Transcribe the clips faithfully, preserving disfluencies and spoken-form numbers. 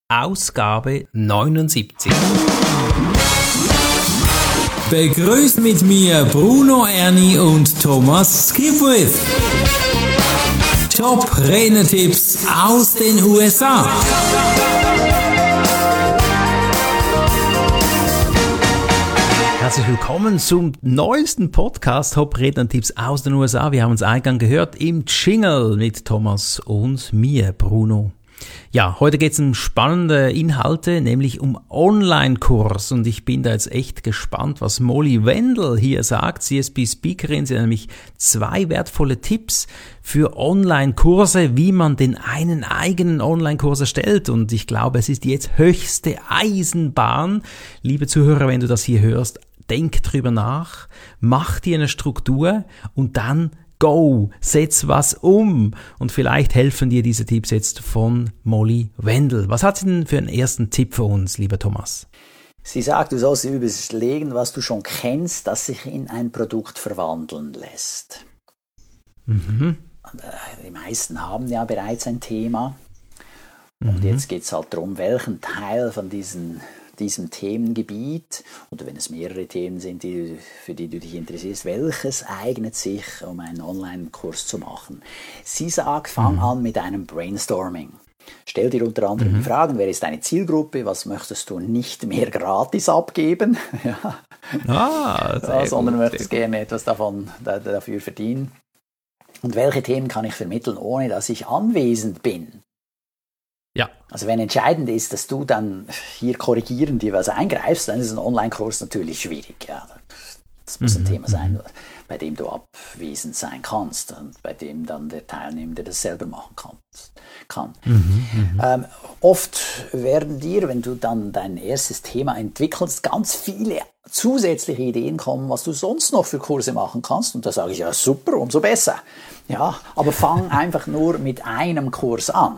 Ausgabe neunundsiebzig. Begrüßt mit mir Bruno Erni und Thomas Skipwith. Top Renetipps aus den U S A. Herzlich willkommen zum neuesten Podcast Top Redner-Tipps aus den U S A. Wir haben uns eingangs gehört im Jingle mit Thomas und mir, Bruno. Ja, heute geht es um spannende Inhalte, nämlich um Online-Kurs. Und ich bin da jetzt echt gespannt, was Molly Wendell hier sagt. C S P-Speakerin. Sie hat nämlich zwei wertvolle Tipps für Online-Kurse, wie man den einen eigenen Online-Kurs erstellt. Und ich glaube, es ist jetzt höchste Eisenbahn. Liebe Zuhörer, wenn du das hier hörst, denk drüber nach, mach dir eine Struktur und dann go, setz was um. Und vielleicht helfen dir diese Tipps jetzt von Molly Wendell. Was hat sie denn für einen ersten Tipp für uns, lieber Thomas? Sie sagt, du sollst dir überlegen, was du schon kennst, das sich in ein Produkt verwandeln lässt. Mhm. Die meisten haben ja bereits ein Thema. Und mhm. jetzt geht es halt darum, welchen Teil von diesen diesem Themengebiet, oder wenn es mehrere Themen sind, die, für die du dich interessierst, welches eignet sich, um einen Online-Kurs zu machen? Sie sagt, fang mhm. an mit einem Brainstorming. Stell dir unter anderem mhm. die Fragen, wer ist deine Zielgruppe, was möchtest du nicht mehr gratis abgeben, ja. ah, ja, sondern gut, möchtest gerne etwas davon da, dafür verdienen. Und welche Themen kann ich vermitteln, ohne dass ich anwesend bin? Ja. Also wenn entscheidend ist, dass du dann hier korrigierend jeweils eingreifst, dann ist ein Online-Kurs natürlich schwierig. Ja. Das muss ein mhm. Thema sein, bei dem du abwesend sein kannst und bei dem dann der Teilnehmer das selber machen kann. kann. Mhm, ähm, oft werden dir, wenn du dann dein erstes Thema entwickelst, ganz viele zusätzliche Ideen kommen, was du sonst noch für Kurse machen kannst. Und da sage ich, ja super, umso besser. Ja, aber fang einfach nur mit einem Kurs an.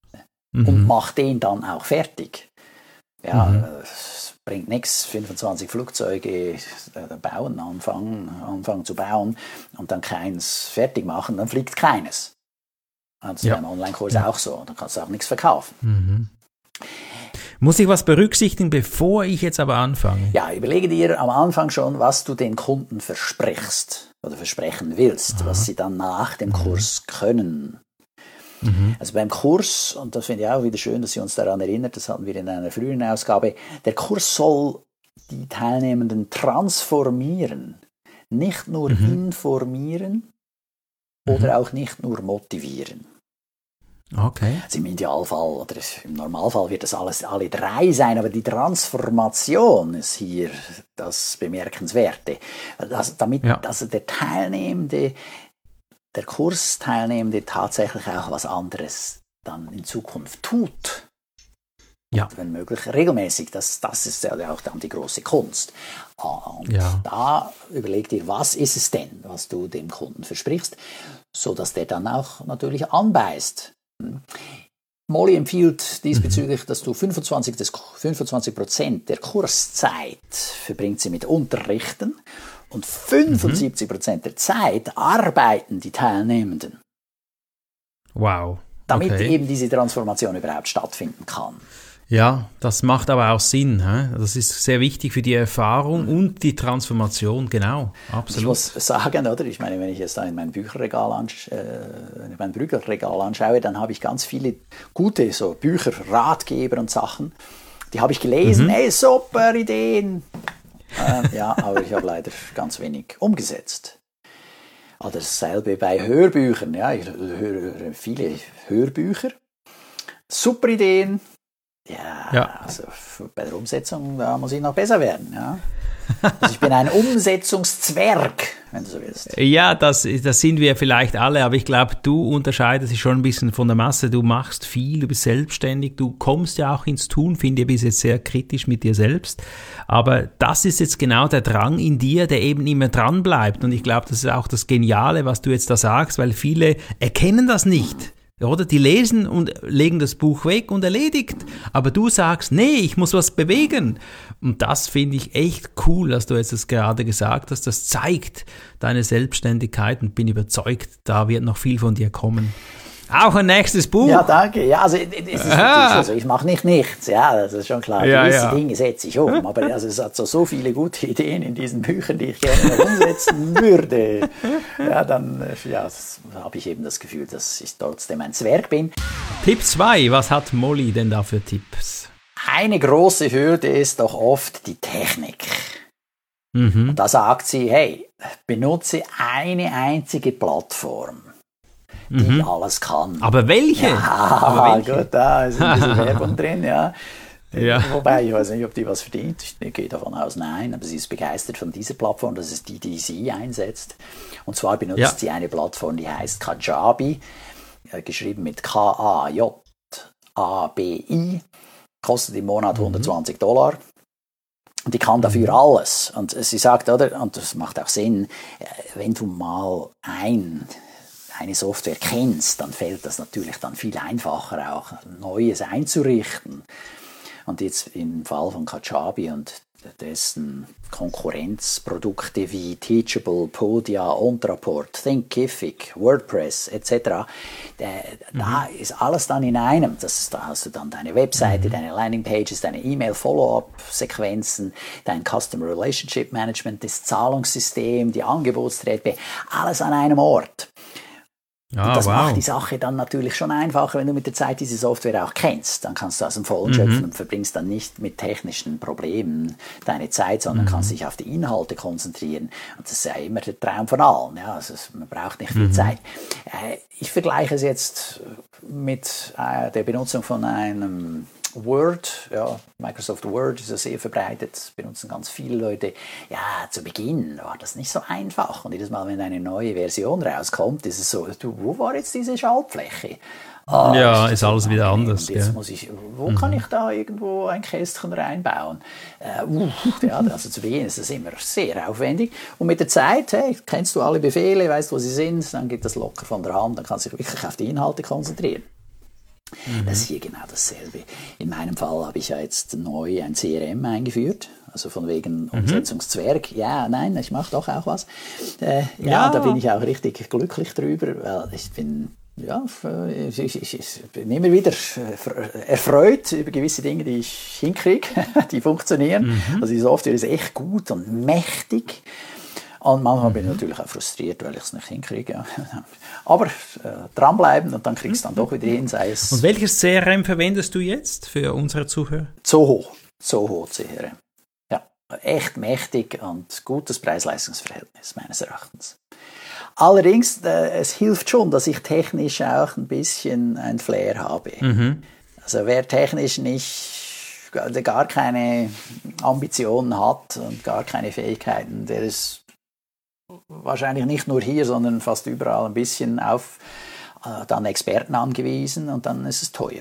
Und mach den dann auch fertig. Ja, mhm. es bringt nichts, fünfundzwanzig Flugzeuge bauen, anfangen, anfangen zu bauen und dann keins fertig machen, dann fliegt keines. Das ist ja ein Online-Kurs ja. auch so, dann kannst du auch nichts verkaufen. Mhm. Muss ich was berücksichtigen, bevor ich jetzt aber anfange? Ja, überlege dir am Anfang schon, was du den Kunden versprichst oder versprechen willst, Aha. was sie dann nach dem mhm. Kurs können. Mhm. Also beim Kurs, und das finde ich auch wieder schön, dass sie uns daran erinnert, das hatten wir in einer früheren Ausgabe, der Kurs soll die Teilnehmenden transformieren, nicht nur mhm. informieren mhm. oder auch nicht nur motivieren. Okay. Also im Idealfall oder im Normalfall wird das alles alle drei sein, aber die Transformation ist hier das Bemerkenswerte. Also damit ja. also der Teilnehmende der Kursteilnehmende tatsächlich auch was anderes dann in Zukunft tut. Ja. Und wenn möglich regelmäßig. Das, das ist ja auch dann die große Kunst. Und ja. da überleg dir, was ist es denn, was du dem Kunden versprichst, sodass der dann auch natürlich anbeißt. Molly empfiehlt diesbezüglich, mhm. dass du fünfundzwanzig Prozent der Kurszeit verbringt sie mit Unterrichten und fünfundsiebzig Prozent der Zeit arbeiten die Teilnehmenden. Wow. Damit okay. eben diese Transformation überhaupt stattfinden kann. Ja, das macht aber auch Sinn. He? Das ist sehr wichtig für die Erfahrung mhm. und die Transformation, genau. Absolut. Ich muss sagen, oder? Ich meine, wenn ich jetzt da in mein Bücherregal, ansch- äh, mein Bücherregal anschaue, dann habe ich ganz viele gute so Bücher, Ratgeber und Sachen. Die habe ich gelesen. Mhm. Ey, super Ideen! ähm, ja, aber ich habe leider ganz wenig umgesetzt. Oder dasselbe bei Hörbüchern. Ja, ich höre viele Hörbücher. Super Ideen. Ja, ja, also bei der Umsetzung, da muss ich noch besser werden. Ja. Also ich bin ein Umsetzungszwerg, wenn du so willst. Ja, das, das sind wir vielleicht alle, aber ich glaube, du unterscheidest dich schon ein bisschen von der Masse. Du machst viel, du bist selbstständig, du kommst ja auch ins Tun, finde ich, bist jetzt sehr kritisch mit dir selbst. Aber das ist jetzt genau der Drang in dir, der eben immer dran bleibt. Und ich glaube, das ist auch das Geniale, was du jetzt da sagst, weil viele erkennen das nicht. Oder? Die lesen und legen das Buch weg und erledigt. Aber du sagst, nee, ich muss was bewegen. Und das finde ich echt cool, dass du jetzt das gerade gesagt hast. Das zeigt deine Selbstständigkeit und bin überzeugt, da wird noch viel von dir kommen. Auch ein nächstes Buch? Ja, danke. Ja, also, es ist natürlich so, ich mache nicht nichts, ja, das ist schon klar. Ja, Gewisse ja. Dinge setze ich um, aber also, es hat so, so viele gute Ideen in diesen Büchern, die ich gerne noch umsetzen würde. Ja, dann ja, habe ich eben das Gefühl, dass ich trotzdem ein Zwerg bin. Tipp zwei, was hat Molly denn da für Tipps? Eine große Hürde ist doch oft die Technik. Mhm. Und da sagt sie, hey, benutze eine einzige Plattform, die Mhm. alles kann. Aber welche? Ja, Aber welche? gut, da ist ein bisschen Werbung drin, ja. Ja. Wobei, ich weiß nicht, ob die was verdient. Ich gehe davon aus, nein. Aber sie ist begeistert von dieser Plattform. Das ist die, die sie einsetzt. Und zwar benutzt Ja. sie eine Plattform, die heißt Kajabi, äh, geschrieben mit K A J A B I. Kostet im Monat hundertzwanzig Dollar. Und die kann dafür alles. Und sie sagt, oder, und das macht auch Sinn, äh, wenn du mal ein eine Software kennst, dann fällt das natürlich dann viel einfacher, auch Neues einzurichten. Und jetzt im Fall von Kajabi und dessen Konkurrenzprodukte wie Teachable, Podia, Ontraport, Thinkific, WordPress et cetera. Da, mhm. da ist alles dann in einem. Das ist, da hast du dann deine Webseite, mhm. deine Landingpages, deine E-Mail-Follow-up-Sequenzen, dein Customer Relationship Management, das Zahlungssystem, die Angebotstreppe, alles an einem Ort. Ah, und das wow. macht die Sache dann natürlich schon einfacher, wenn du mit der Zeit diese Software auch kennst. Dann kannst du aus dem Vollen schöpfen mhm. und verbringst dann nicht mit technischen Problemen deine Zeit, sondern mhm. kannst dich auf die Inhalte konzentrieren. Und das ist ja immer der Traum von allen. Ja, also man braucht nicht viel mhm. Zeit. Äh, ich vergleiche es jetzt mit äh, der Benutzung von einem Word, ja, Microsoft Word ist ja sehr verbreitet, das benutzen ganz viele Leute. Ja, zu Beginn war das nicht so einfach und jedes Mal, wenn eine neue Version rauskommt, ist es so, du, wo war jetzt diese Schaltfläche? Ah, ja, ist alles wieder anders. Und jetzt ja. muss ich, wo mhm. kann ich da irgendwo ein Kästchen reinbauen? Äh, uh, ja, also zu Beginn ist das immer sehr aufwendig. Und mit der Zeit, hey, kennst du alle Befehle, weißt, wo sie sind, dann geht das locker von der Hand, dann kannst du dich wirklich auf die Inhalte konzentrieren. Mhm. Das ist hier genau dasselbe. In meinem Fall habe ich ja jetzt neu ein C R M eingeführt, also von wegen mhm. Umsetzungszwerg. Ja, nein, ich mache doch auch was. Äh, ja, ja, da bin ich auch richtig glücklich drüber, weil ich bin, ja, ich, ich, ich bin immer wieder erfreut über gewisse Dinge, die ich hinkriege, die funktionieren. Mhm. Also die Software ist echt gut und mächtig. Und manchmal bin ich natürlich auch frustriert, weil ich es nicht hinkriege. Ja. Aber äh, dranbleiben und dann kriegst du dann doch wieder hin. Sei es und welches C R M verwendest du jetzt für unsere Zuhörer? Zoho. Zoho C R M. Ja, echt mächtig und gutes Preis-Leistungs-Verhältnis meines Erachtens. Allerdings, äh, es hilft schon, dass ich technisch auch ein bisschen ein Flair habe. Mhm. Also wer technisch nicht, gar keine Ambitionen hat und gar keine Fähigkeiten, der ist wahrscheinlich nicht nur hier, sondern fast überall ein bisschen auf äh, dann Experten angewiesen und dann ist es teuer.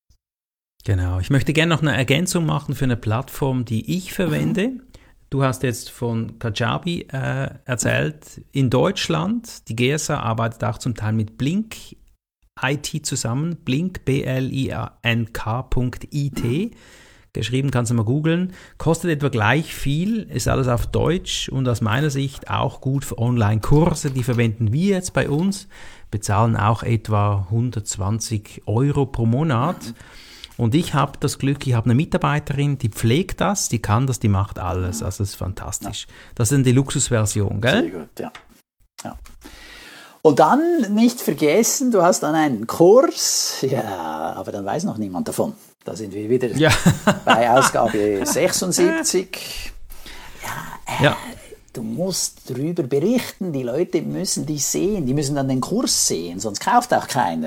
Genau. Ich möchte gerne noch eine Ergänzung machen für eine Plattform, die ich verwende. Mhm. Du hast jetzt von Kajabi äh, erzählt. In Deutschland, die G S A arbeitet auch zum Teil mit Blink I T zusammen. Blink, B L I N K Punkt I T. Mhm. Geschrieben, kannst du mal googeln. Kostet etwa gleich viel, ist alles auf Deutsch und aus meiner Sicht auch gut für Online-Kurse. Die verwenden wir jetzt bei uns, bezahlen auch etwa hundertzwanzig Euro pro Monat. Und ich habe das Glück, ich habe eine Mitarbeiterin, die pflegt das, die kann das, die macht alles. Also das ist fantastisch. Das ist die Luxusversion, gell? Sehr gut, ja. ja. Und dann nicht vergessen, du hast dann einen Kurs, ja, aber dann weiß noch niemand davon. Da sind wir wieder ja. bei Ausgabe sechsundsiebzig. Ja, äh, ja, du musst darüber berichten, die Leute müssen dich sehen, die müssen dann den Kurs sehen, sonst kauft auch keiner.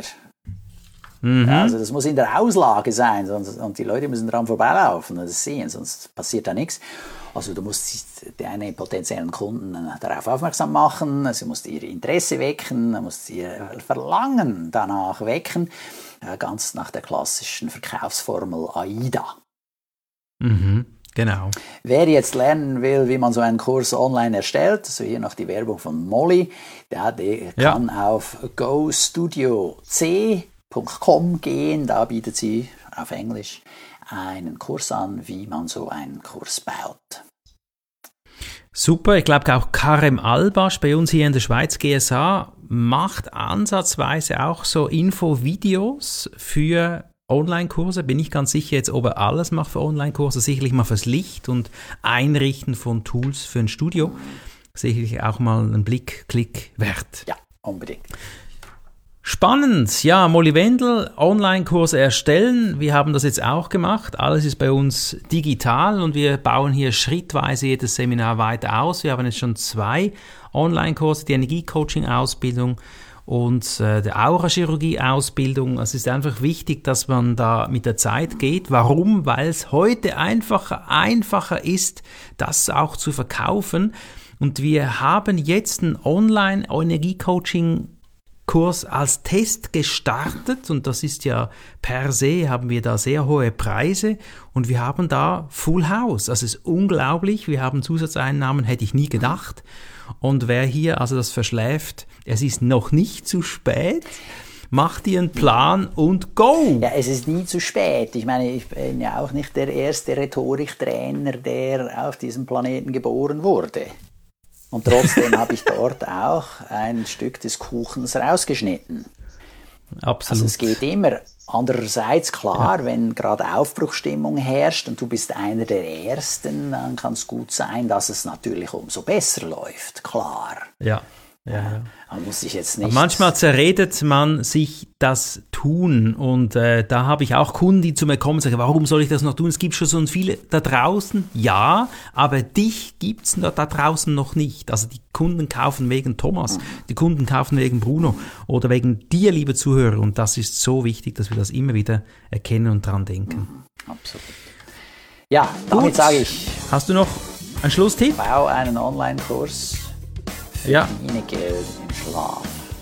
Mhm. Ja, also das muss in der Auslage sein sonst, und die Leute müssen daran vorbeilaufen und das sehen, sonst passiert da nichts. Also du musst deine potenziellen Kunden darauf aufmerksam machen, also du musst ihr Interesse wecken, du musst ihr Verlangen danach wecken, ganz nach der klassischen Verkaufsformel AIDA. Mhm, genau. Wer jetzt lernen will, wie man so einen Kurs online erstellt, also hier noch die Werbung von Molly, der, der ja. kann auf go studio c punkt com gehen, da bietet sie auf Englisch einen Kurs an, wie man so einen Kurs baut. Super, ich glaube auch Karem Albasch bei uns hier in der Schweiz, G S A, macht ansatzweise auch so Infovideos für Online-Kurse. Bin ich ganz sicher jetzt, ob er alles macht für Online-Kurse, sicherlich mal fürs Licht und Einrichten von Tools für ein Studio. Sicherlich auch mal einen Blick, Klick wert. Ja, unbedingt. Spannend, ja, Molly Wendel, Online-Kurse erstellen, wir haben das jetzt auch gemacht, alles ist bei uns digital und wir bauen hier schrittweise jedes Seminar weiter aus. Wir haben jetzt schon zwei Online-Kurse, die Energie-Coaching-Ausbildung und äh, die Aura-Chirurgie-Ausbildung. Es ist einfach wichtig, dass man da mit der Zeit geht. Warum? Weil es heute einfacher, einfacher ist, das auch zu verkaufen. Und wir haben jetzt ein Online-Energie-Coaching Kurs als Test gestartet und das ist ja per se, haben wir da sehr hohe Preise und wir haben da Full House. Also es ist unglaublich, wir haben Zusatzeinnahmen, hätte ich nie gedacht. Und wer hier also das verschläft, es ist noch nicht zu spät. Mach dir einen Plan und go! Ja, es ist nie zu spät. Ich meine, ich bin ja auch nicht der erste Rhetoriktrainer, der auf diesem Planeten geboren wurde. Und trotzdem habe ich dort auch ein Stück des Kuchens rausgeschnitten. Absolut. Also es geht immer. Andererseits, klar, ja. Wenn gerade Aufbruchsstimmung herrscht und du bist einer der Ersten, dann kann es gut sein, dass es natürlich umso besser läuft. Klar. Ja. Ja, ja. Man muss sich jetzt nicht. Manchmal zerredet man sich das Tun und äh, da habe ich auch Kunden, die zu mir kommen und sagen, warum soll ich das noch tun? Es gibt schon so viele da draußen, ja, aber dich gibt es da draußen noch nicht. Also die Kunden kaufen wegen Thomas, mhm. die Kunden kaufen wegen Bruno oder wegen dir, liebe Zuhörer, und das ist so wichtig, dass wir das immer wieder erkennen und dran denken. Mhm. Absolut. Ja, damit sage ich. Hast du noch einen Schlusstipp? Bau einen Online-Kurs. Ja. Geld im Schlaf.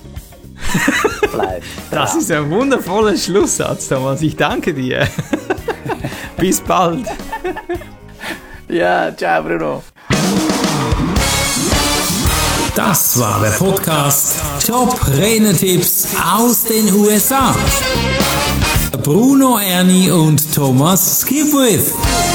Bleib das dran. ist ein wundervoller Schlusssatz, Thomas. Ich danke dir. Bis bald. Ja, ciao Bruno. Das war der Podcast Top Renetipps aus den U S A. Bruno Erni und Thomas Skipwith.